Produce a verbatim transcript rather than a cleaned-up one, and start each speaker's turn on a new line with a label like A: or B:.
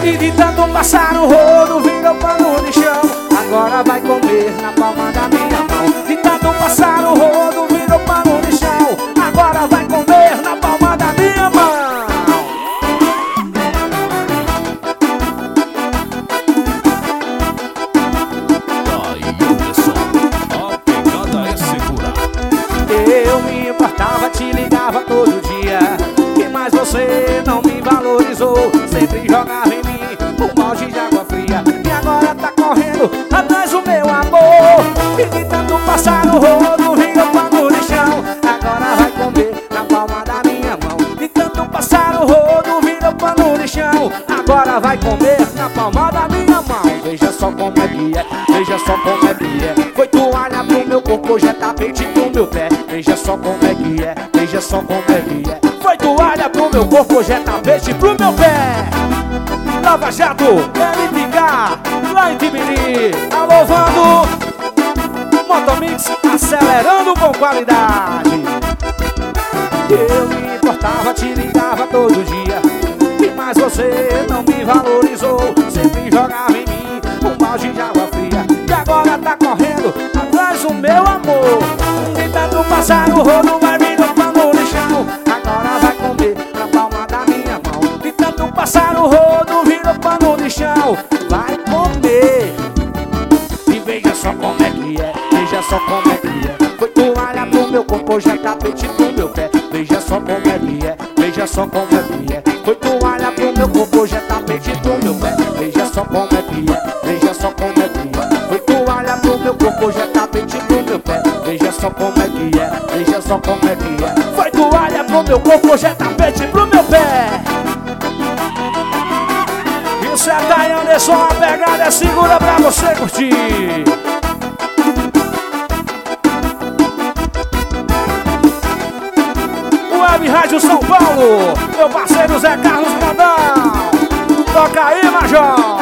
A: E de tanto passar o rodo virou pano de chão. Agora vai comer na palma da minha mão. De tanto passar o rodo virou pano de chão. Agora vai comer na palma da minha mão. Eu me importava, te ligava todo dia, e mais você não me valorizou. Sempre jogava em mim um balde de água fria. E agora tá correndo atrás do meu amor. E de tanto passar o rodo virou pano de chão. Agora vai comer na palma da minha mão. De tanto passar o rodo virou pano de chão. Agora vai comer na palma da minha mão. Veja só como é que é, veja só como é que é. Foi toalha pro meu corpo, hoje é tapete pro meu pé. Veja só como é que é, veja só como é que é. Foi toalha pro meu corpo, hoje é tapete pro meu pé. Lava Jato, L T K, lá em Tibiri. Alô, Vando, Motomix, acelerando com qualidade. Eu me importava, te ligava todo dia, e mais você não me valorizou. Sempre jogava em mim um balde de água fria. E agora tá correndo atrás do meu amor. Tentando passar o rodo, vai vir no pano de chão. Agora vai comer na palma da minha mão. Tentando passar o rodo, vira pano de chão. Vai comer. E veja só como é que é, veja só como é que é. Foi toalha pro meu corpo, hoje é tapete pro meu pé. Veja só como é que é, veja só como é que é. Foi toalha pro meu corpo, hoje é tapete pro meu pé. Veja só como é que é, veja só como é que é. Foi toalha pro meu corpo, hoje é tapete pro meu pé. Veja só como é que é, veja só como é que é. Foi toalha pro meu corpo, hoje é tapete pro meu pé. Isso é a Thay Anderson, a pegada é segura pra você curtir. Web Rádio São Paulo, meu parceiro Zé Carlos Brandão. Toca aí, Major.